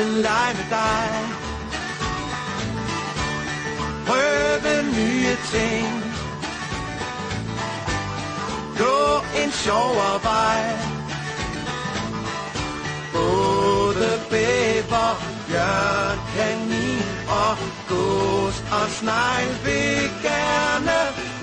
vil lege med dig. Prøve nye ting. Gå en sjovere vej. Både bæver, bjørn, kanin og gås og snegl vil gerne